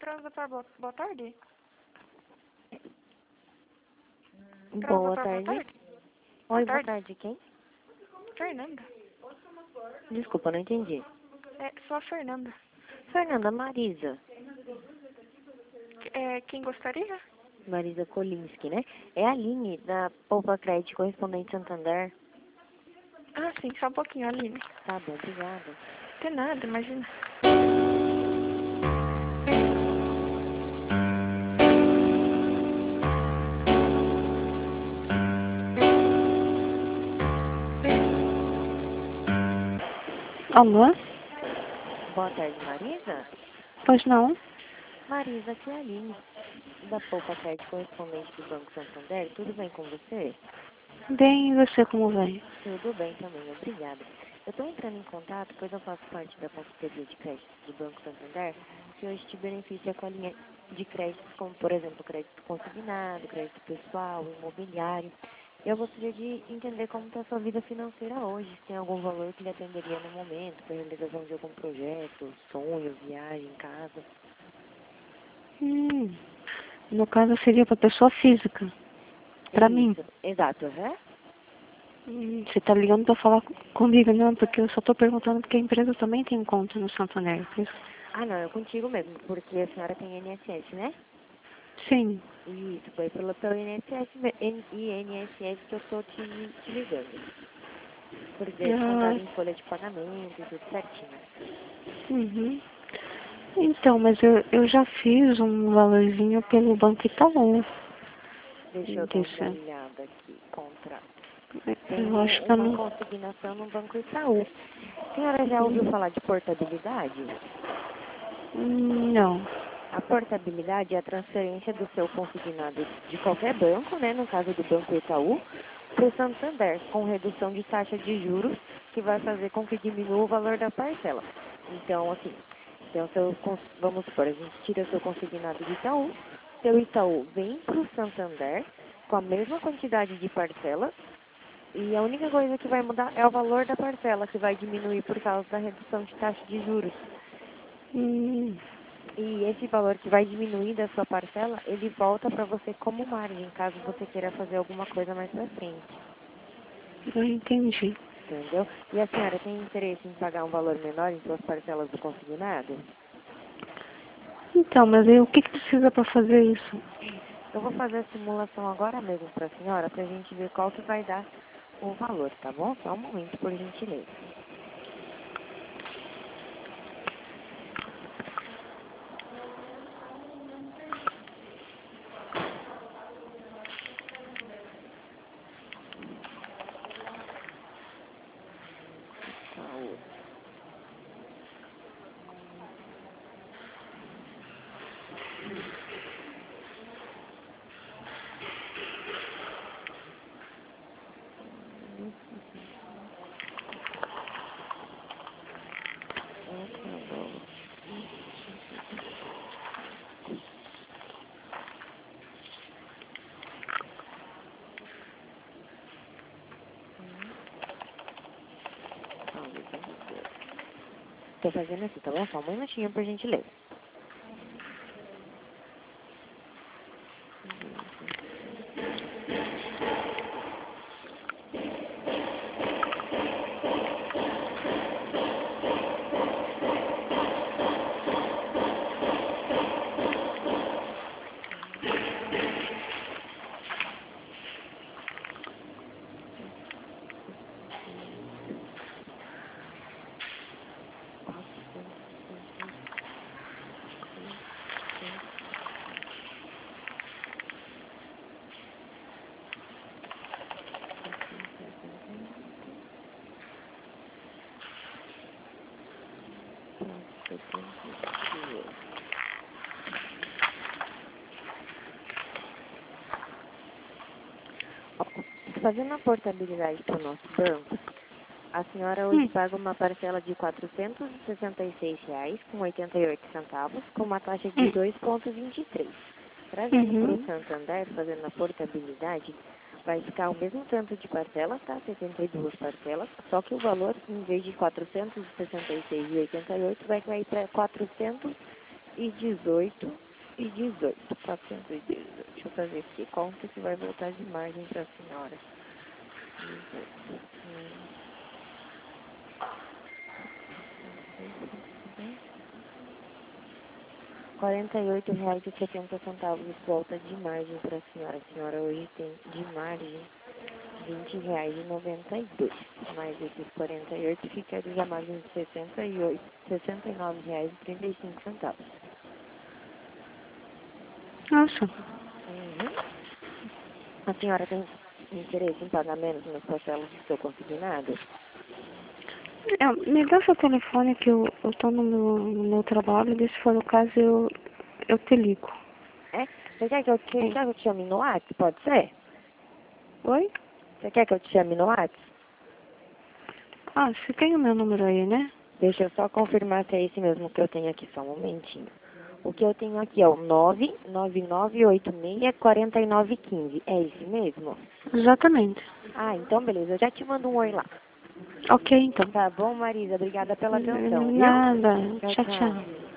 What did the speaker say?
Transator, boa tarde. Boa Transator, boa tarde. tarde. Oi, boa tarde. tarde. Quem? Fernanda. Desculpa, não entendi. Sou a Fernanda. Fernanda, Marisa. Quem gostaria? Marisa Kolinski, né? É a Aline, da Poupa Crédito Correspondente Santander. Ah, sim, só um pouquinho, Aline. Tá bom, obrigada. De nada, imagina. Alô? Boa tarde, Marisa. Pois não? Marisa, aqui é a Aline, da Poupa Crédito Correspondente do Banco Santander. Tudo bem com você? Bem, e você como vai? Tudo bem também, obrigada. Eu estou entrando em contato, pois eu faço parte da parceria de crédito do Banco Santander, que hoje te beneficia com a linha de créditos, como, por exemplo, crédito consignado, crédito pessoal, imobiliário. Eu gostaria de entender como está a sua vida financeira hoje, se tem algum valor que lhe atenderia no momento, para a realização de algum projeto, sonho, viagem, casa. No caso seria para pessoa física. Para mim. Isso, exato, Você tá ligando para falar comigo, não? Porque eu só tô perguntando porque a empresa também tem conta no Santander. Por isso. Ah, não, é contigo mesmo, porque a senhora tem INSS, né? Sim. Isso, foi pelo INSS, INSS que eu estou te ligando. Porque é descontado em folha de pagamento e tudo certinho. Uhum. Então, mas eu já fiz um valorzinho pelo Banco Itaú. Deixa eu dar uma olhada aqui, contrato. Tem Eu acho que eu uma não. consignação no Banco Itaú. A senhora já ouviu falar de portabilidade? Não. A portabilidade é a transferência do seu consignado de qualquer banco, né, no caso do Banco Itaú, para o Santander, com redução de taxa de juros, que vai fazer com que diminua o valor da parcela. Então, assim, vamos supor, a gente tira seu consignado de Itaú, seu Itaú vem para o Santander com a mesma quantidade de parcela, e a única coisa que vai mudar é o valor da parcela, que vai diminuir por causa da redução de taxa de juros. E esse valor que vai diminuir da sua parcela, ele volta para você como margem, caso você queira fazer alguma coisa mais pra frente. Eu entendi. Entendeu? E a senhora tem interesse em pagar um valor menor em suas parcelas do consignado? Então, mas aí o que precisa para fazer isso? Eu vou fazer a simulação agora mesmo para a senhora, para a gente ver qual que vai dar o valor, tá bom? Só um momento, por gentileza. Estou fazendo assim, tá bom? Só um minutinho, por gentileza. Fazendo a portabilidade para o nosso banco, a senhora hoje paga uma parcela de R$ 466,88, com uma taxa de 2,23. Trazendo para o Santander, fazendo a portabilidade, vai ficar o mesmo tanto de parcelas, tá? 72 parcelas, só que o valor, em vez de R$ 466,88, vai cair para R$ e 18 e 18. 418. Deixa eu fazer aqui conta que vai voltar de margem para a senhora. 18. R$ 48,70 volta de margem para a senhora. A senhora hoje tem de margem R$ 20,92. Mais esses 48 ficaria a margem de R$ 69,35. Nossa. A senhora tem interesse em pagar menos nas parcelas do seu consignado? Me dá seu telefone que eu tô no meu trabalho e se for o caso eu te ligo. É? Você quer que eu te chame no WhatsApp? Pode ser? Oi? Você quer que eu te chame no WhatsApp? Ah, você tem o meu número aí, né? Deixa eu só confirmar se é esse mesmo que eu tenho aqui, só um momentinho. O que eu tenho aqui é o 999864915. É esse mesmo? Exatamente. Ah, então beleza. Eu já te mando um oi lá. Ok, então. Tá bom, Marisa? Obrigada pela atenção, viu? Nada. Tchau, Tchau, tchau. tchau.